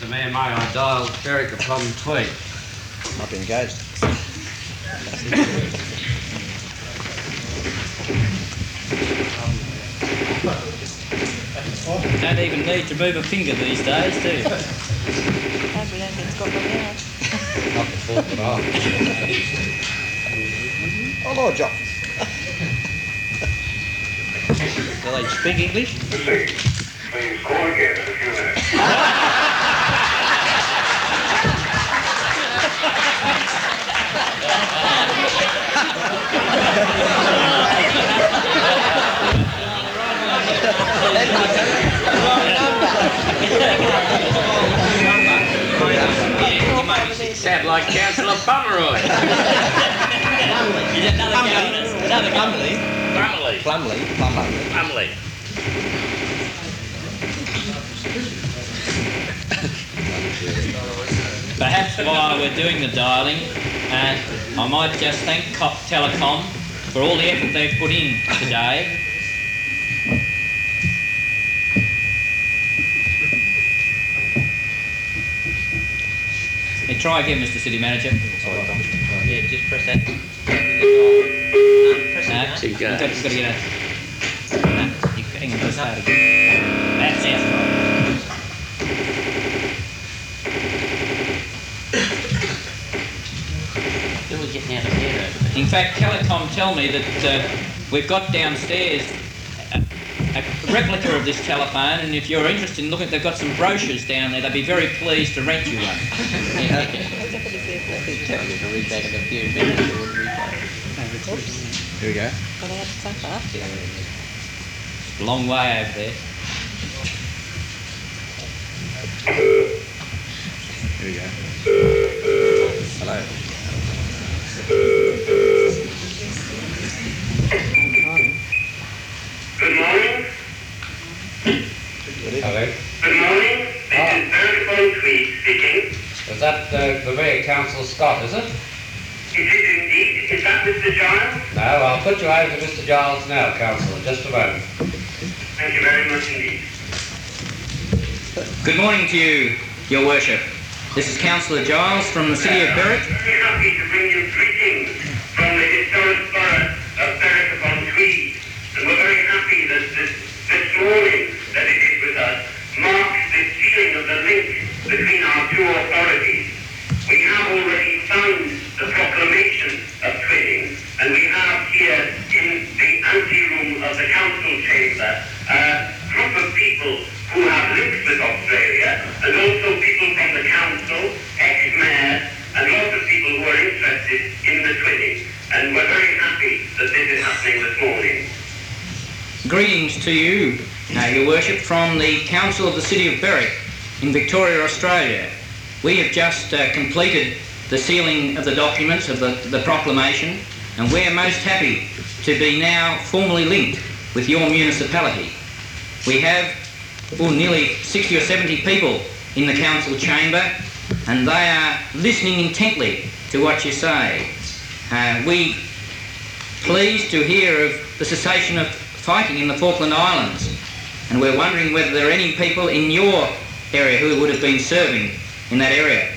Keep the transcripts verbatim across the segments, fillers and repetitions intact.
Mister Mayor, may I dial Berwick upon Tweed? Might be engaged. Don't even need to move a finger these days, do you? No, we don't think it's got one now. Not the fourth at all. Oh, Lord, John. Do they speak English? Please, please call again in a few minutes. Sound like Councillor Pomeroy. Is it another Gumley? Another Gumley? Plumley. Plumley. Plumley. Plumley. Perhaps while we're doing the dialing, uh, I might just thank Cop Telecom for all the effort they've put in today. Hey, try again, Mister City Manager. Yeah, just press that. Um, press that. No, you've got, you've got to get a... No, you hang on, press that again. That sounds right. Who was getting out of here over there? In fact, Telecom tell me that uh, we've got downstairs a, a replica of this telephone, and if you're interested in looking, they've got some brochures down there. They'd be very pleased to rent you one. Yeah, okay. Tell you to read back in a few minutes. It would read back. Here we go. Got out so far. A long way over there. Here we go. Hello. Good morning. Hello. Good morning. This Ah. is Berwick upon Tweed speaking. Is that uh, the Mayor, Councillor Scott, is it? It is indeed. Is that Mister Giles? No, I'll put you over to Mister Giles now, Councillor. Just a moment. Thank you very much indeed. Good morning to you, Your Worship. This is Councillor Giles from the City of Berwick. I'm very happy to bring you greetings from the historic borough of Berwick upon Tweed. And we're very happy that this, this morning that it is with us marks the sealing of the link between our two authorities. We have already signed the proclamation of twinning, and we have here in the anteroom of the council chamber a group of people who have links with Australia, and also people from the council, ex-mayors, and lots of people who are interested in the twinning. And we're very happy that this is happening this morning. Greetings to you, uh, Your Worship, from the Council of the City of Berwick in Victoria, Australia. We have just uh, completed the sealing of the documents of the, the proclamation, and we're most happy to be now formally linked with your municipality. We have well, nearly sixty or seventy people in the council chamber, and they are listening intently to what you say. Uh, we pleased to hear of the cessation of fighting in the Falkland Islands, and we're wondering whether there are any people in your area who would have been serving in that area.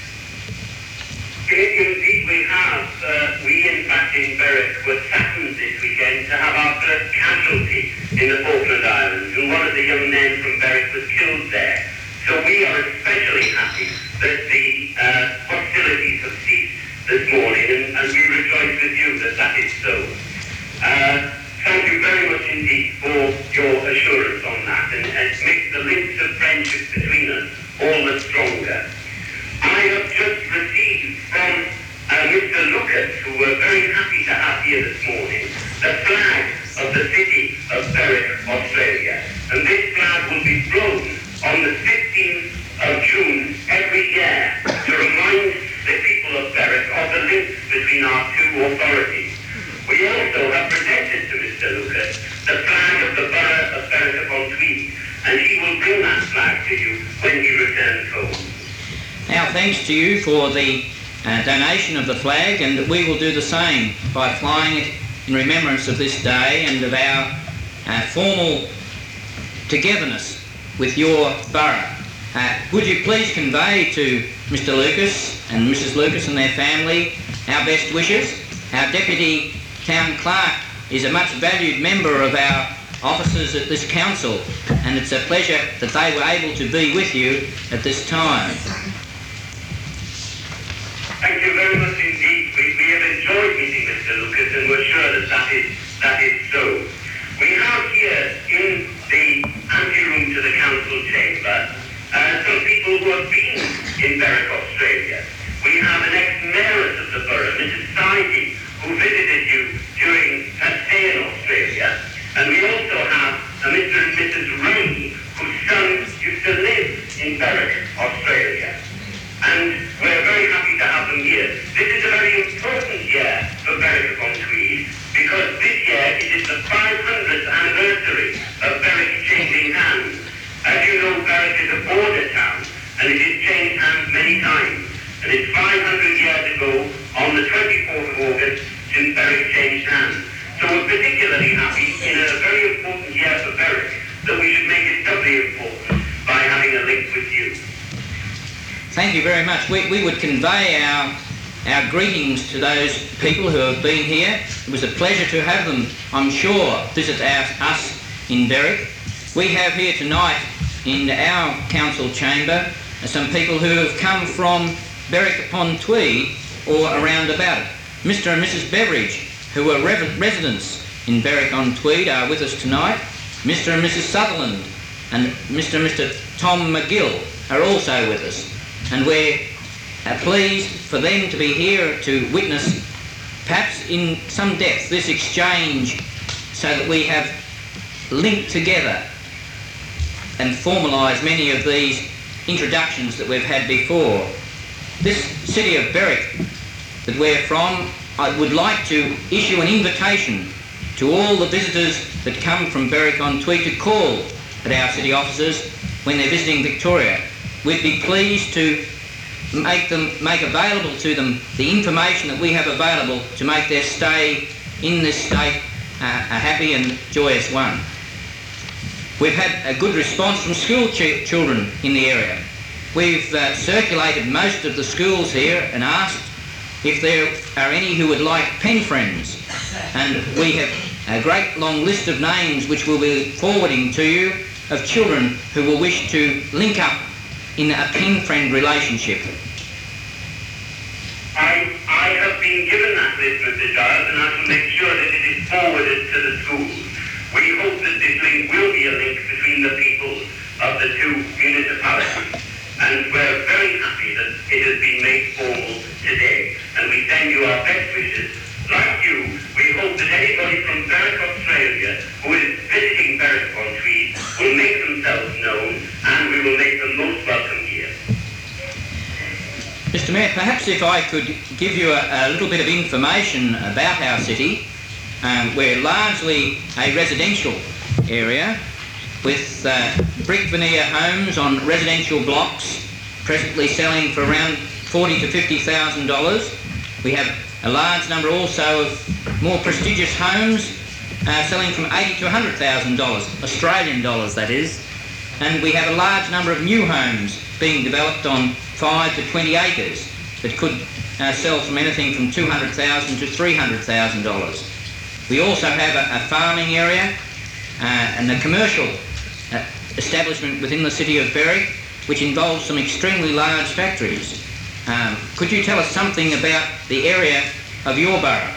Indeed we have. Uh, we in fact in Berwick were saddened this weekend to have our first casualty in the Falkland Islands, and one of the young men from Berwick was killed there. So we are especially happy that the uh, hostilities have ceased this morning, and, and we rejoice with you that that is so. Uh, Thank you very much indeed for your assurance on that, and it makes the links of friendship between us all the stronger. I have just received from uh, Mister Lucas, who we're very happy to have here this morning, the flag of the City of Berwick, Australia. And this flag will be flown on the fifteenth of June every year to remind the people of Berwick of the links between our two authorities. We also have presented to Mister Lucas the flag of the borough of Berwick upon Tweed, and he will bring that flag to you when he returns home. Now, thanks to you for the uh, donation of the flag, and we will do the same by flying it in remembrance of this day and of our uh, formal togetherness with your borough. Uh, would you please convey to Mister Lucas and Missus Lucas and their family our best wishes? Our Deputy Town Clerk is a much valued member of our officers at this council, and it's a pleasure that they were able to be with you at this time. Thank you very much indeed. We, we have enjoyed meeting Mister Lucas, and we're sure that that is, that is so. We have here in the anteroom to the council chamber uh, some people who have been in Berwick, Australia. We have an ex-mayoress of the borough, Missus Sidey, who visited you during a stay in Australia. And we also have a Mister and Missus Ray, whose son used to live in Berwick, Australia. And we're very happy to have them here. This is a very important year for Berwick upon Tweed, because this year it is the five hundredth anniversary of Berwick changing hands. As you know, Berwick is a border town, and it has changed hands many times. And it's five hundred years ago, on the twenty-fourth of August, since Berwick changed hands. So we're particularly happy in a very important year for Berwick that we should make it doubly important by having a link with you. Thank you very much. We, we would convey our, our greetings to those people who have been here. It was a pleasure to have them, I'm sure, visit our, us in Berwick. We have here tonight in our council chamber some people who have come from Berwick upon Tweed or around about it. Mister and Missus Beveridge, who are re residents in Berwick on Tweed, are with us tonight. Mister and Missus Sutherland and Mister and Mister Tom McGill are also with us. And we're uh, pleased for them to be here to witness, perhaps in some depth, this exchange so that we have linked together and formalised many of these introductions that we've had before. This city of Berwick that we're from, I would like to issue an invitation to all the visitors that come from Berwick on Tweed to call at our city offices when they're visiting Victoria. We'd be pleased to make them make available to them the information that we have available to make their stay in this state uh, a happy and joyous one. We've had a good response from school ch children in the area. We've uh, circulated most of the schools here and asked if there are any who would like pen friends, and we have a great long list of names which we'll be forwarding to you of children who will wish to link up in a pen friend relationship. I, I have been given that list, Mister Giles, and I shall make sure that it is forwarded to the schools. We hope that this link will be a link between the peoples of the two municipalities, and we're very happy that it has been made formal today, and we send you our best wishes. Like you, we hope that anybody from Berwick, Australia, who is visiting Berwick upon Tweed will make themselves known, and we will make them most welcome here. Mister Mayor, perhaps if I could give you a, a little bit of information about our city. Um, we're largely a residential area with uh, brick veneer homes on residential blocks, presently selling for around forty to fifty thousand dollars. We have a large number also of more prestigious homes uh, selling from eighty to one hundred thousand dollars, Australian dollars that is. And we have a large number of new homes being developed on five to twenty acres that could uh, sell from anything from two hundred thousand dollars to three hundred thousand dollars. We also have a, a farming area uh, and a commercial uh, establishment within the city of Berwick, which involves some extremely large factories. Um, could you tell us something about the area of your borough?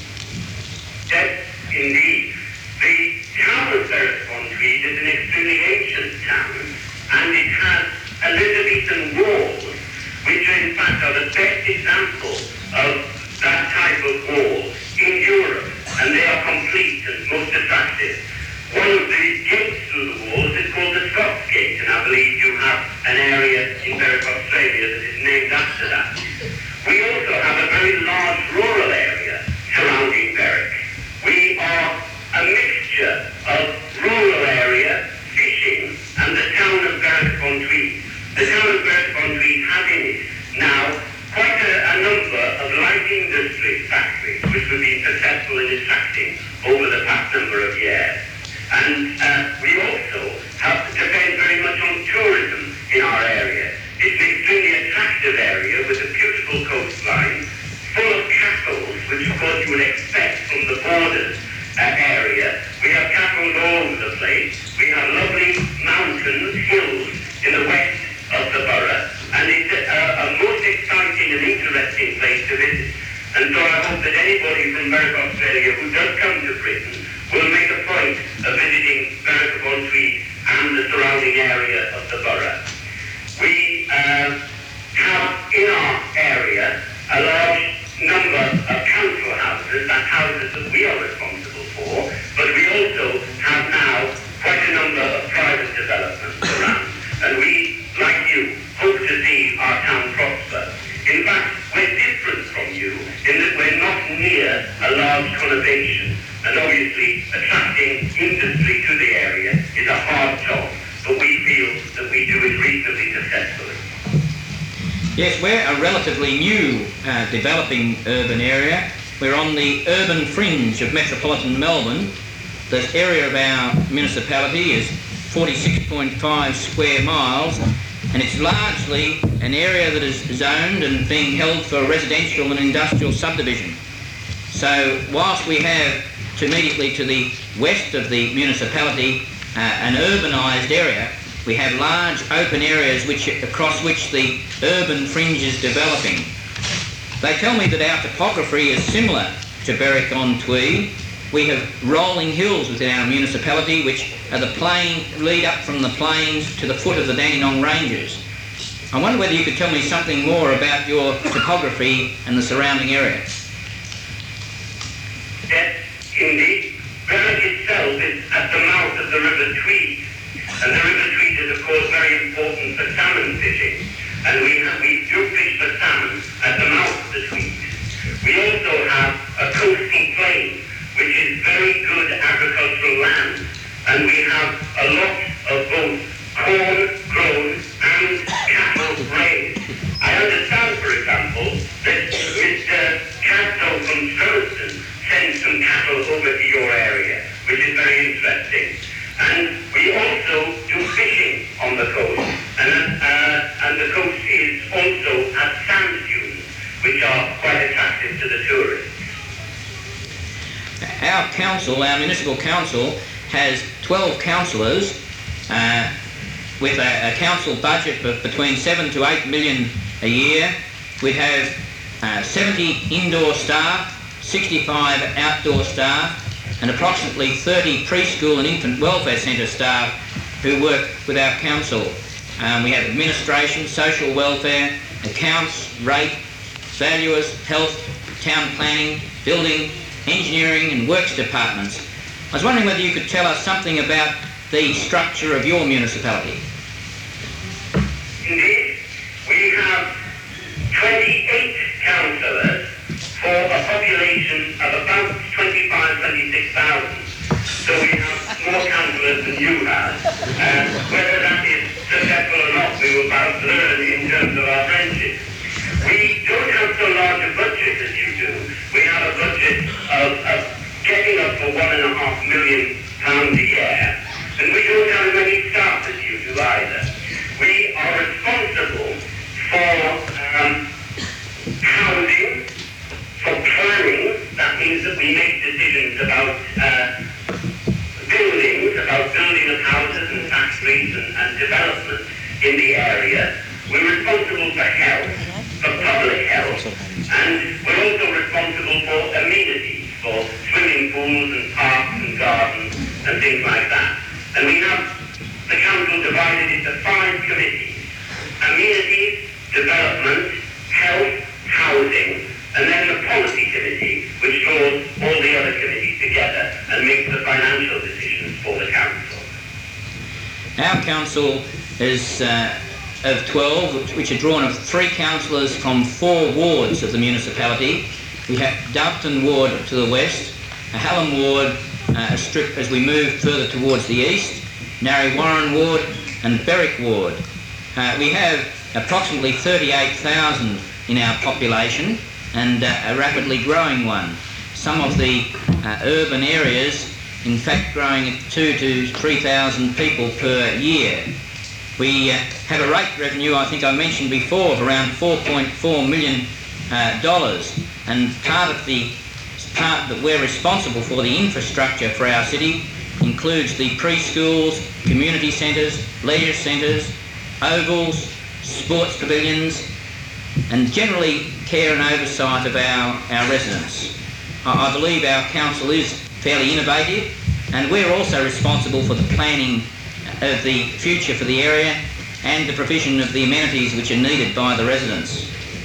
Yes, indeed. The town of Berwick upon Tweed is an extremely ancient town, and it has Elizabethan walls, which in fact are the best example of that type of wall in Europe, and they are complete and most attractive. One of the gates through the walls is called the Scots Gate, and I believe you have an area in Berwick, Australia that is named after that. We also have a very large rural area surrounding Berwick. We are a mixture of rural area, fishing, and the town of Berwick upon Tweed. The town of Berwick upon Tweed has in it now quite a, a number of light industry factories which have been successful in attracting over the past number of years. And uh, we also have to depend very much on tourism in our I hope that anybody from Berwick, Australia who does come to Britain will make a point of visiting Berwick-upon-Tweed and the surrounding area of the borough. We uh, have in our area a large number of council houses, that's houses that we are responsible for, but we also have now quite a number of private developments around. And we, like you, hope to see our town prosper. In fact, we're different from you in that we're not near a large conurbation. And obviously, attracting industry to the area is a hard job, but we feel that we do it reasonably successfully. Yes, we're a relatively new uh, developing urban area. We're on the urban fringe of metropolitan Melbourne. The area of our municipality is forty-six point five square miles, and it's largely an area that is zoned and being held for residential and industrial subdivision. So whilst we have to immediately to the west of the municipality uh, an urbanised area, we have large open areas which, across which the urban fringe is developing. They tell me that our topography is similar to Berwick-on-Tweed. We have rolling hills within our municipality which are the plain, lead up from the plains to the foot of the Dandenong Ranges. I wonder whether you could tell me something more about your topography and the surrounding area. Yes, indeed. Berwick itself is at the mouth of the River Tweed, and the River Tweed is of course very important for salmon fishing, and we, have, we do fish for salmon at the mouth of the Tweed. We also have a coastal plain, which is very good agricultural land, and we have a lot of both corn grown and cattle raised. I understand, for example, that Mister Casto from Strelston sends some cattle over to your area, which is very interesting. And we also do fishing on the coast, and, uh, and the coast is also at sand dunes, which are quite attractive to the tourists. Our council, our municipal council, has twelve councillors uh, with a, a council budget of between seven to eight million a year. We have uh, seventy indoor staff, sixty-five outdoor staff, and approximately thirty preschool and infant welfare centre staff who work with our council. Um, we have administration, social welfare, accounts, rate, valuers, health, town planning, building, engineering and works departments. I was wondering whether you could tell us something about the structure of your municipality. Indeed, we have twenty-eight councillors for a population of about twenty-five, twenty-six thousand. So we have more councillors than you have. Uh, whether that is successful or not, we will perhaps learn in terms of our friendship. We don't have so large a budget as you do. We have a budget of, of getting up for one and a half million pounds a year, and we don't have as many staff as you do either. We are responsible for um, housing, for planning. That means that we make decisions about uh, buildings, about building of houses and factories and, and development in the area. We're responsible for health, for public health, and we're also responsible for amenities, for swimming pools and parks and gardens and things like that. And we have the council divided into five committees: amenities, development, health, housing, and then the policy committee, which draws all the other committees together and makes the financial decisions for the council. Our council is uh, of twelve, which are drawn of three councillors from four wards of the municipality. We have Doveton Ward to the west, Hallam Ward uh, a strip as we move further towards the east, Narre Warren Ward and Berwick Ward. Uh, we have approximately thirty-eight thousand in our population, and uh, a rapidly growing one. Some of the uh, urban areas, in fact, growing at two to three thousand people per year. We uh, have a rate revenue, I think I mentioned before, of around four point four million dollars, uh, and part of the part that we're responsible for, the infrastructure for our city, includes the preschools, community centres, leisure centres, ovals, sports pavilions, and generally care and oversight of our, our residents. I, I believe our council is fairly innovative, and we're also responsible for the planning of the future for the area and the provision of the amenities which are needed by the residents.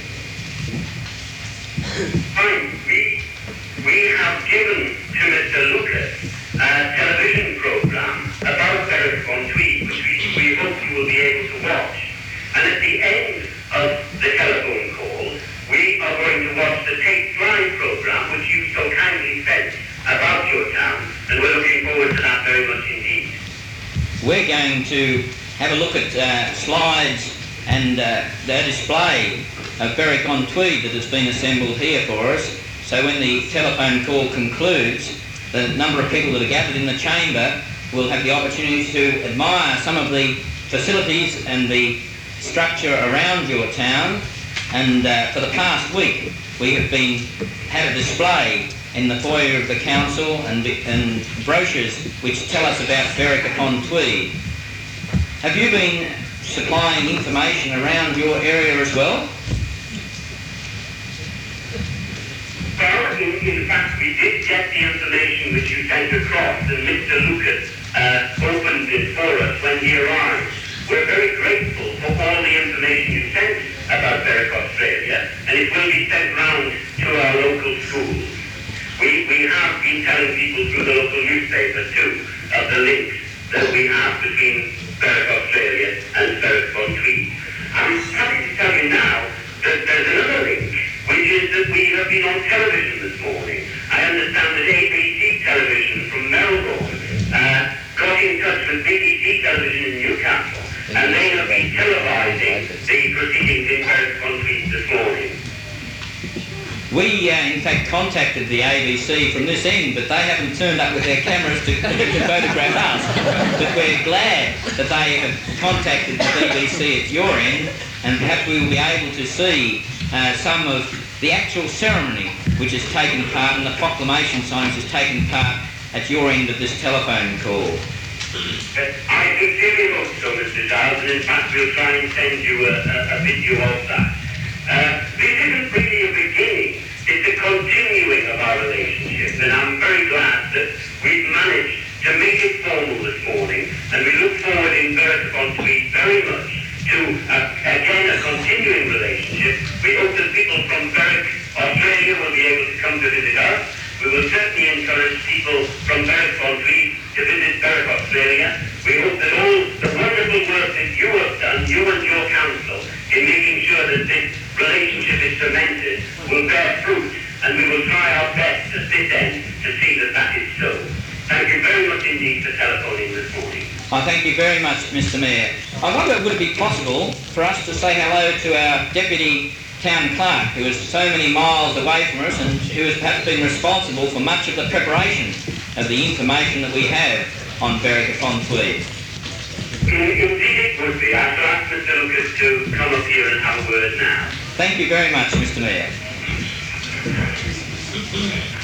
We, we have given to Mister Lucas a television programme about Berwick-upon-Tweed, which we, we hope you will be able to watch. And at the end of the telephone call, we are going to watch the Take Fly programme, which you so kindly sent about your town, and we're looking forward to that very much indeed. We're going to have a look at uh, slides and uh, the display of Berwick-on-Tweed that has been assembled here for us. So when the telephone call concludes, the number of people that are gathered in the chamber will have the opportunity to admire some of the facilities and the structure around your town. And uh, for the past week, we have been had a display in the foyer of the council and, and brochures which tell us about Berwick-upon-Tweed. Have you been supplying information around your area as well? Well, in, in fact, we did get the information which you sent across, and Mister Lucas uh, opened it for us when he arrived. We're very grateful for all the information you sent about Berwick, Australia, and it will be sent round to our local schools. We, we have been telling people through the local newspaper too of the links that we have between Berwick, Australia and Berwick-upon-Tweed. I'm happy to tell you now that there's another link, which is that we have been on television this morning. I understand that A B C television from Melbourne uh, got in touch with B B C television in Newcastle, and they have been televising the proceedings in Berwick-upon-Tweed this morning. We, uh, in fact, contacted the A B C from this end, but they haven't turned up with their cameras to, to photograph us. But we're glad that they have contacted the B B C at your end, and perhaps we will be able to see uh, some of the actual ceremony which has taken part, and the proclamation sign which has taken part at your end of this telephone call. I sincerely hope so, Mister Giles, and in fact we'll try and send you a, a, a video of that. Uh, this isn't really a beginning, it's a continuing of our relationship, and I'm very glad that we've managed to make it formal this morning, and we look forward in Berwick-upon-Tweed very much to, uh, again, a continuing relationship. We hope that people from Berwick, Australia will be able to come to visit us. We will certainly encourage people from Berwick-upon-Tweed to visit Berwick, Australia. We hope that all the wonderful work that you have done, you and your council, in making sure that this relationship is cemented, will bear fruit, and we will try our best at this end to see that that is so. Thank you very much indeed for telephoning this morning. I thank you very much, Mister Mayor. I wonder, would it be possible for us to say hello to our Deputy Town Clerk, who is so many miles away from us and who has perhaps been responsible for much of the preparation of the information that we have on Berwick-upon-Tweed? Indeed it would be. I shall ask Mister Lucas to come up here and have a word now. Thank you very much, Mister Mayor.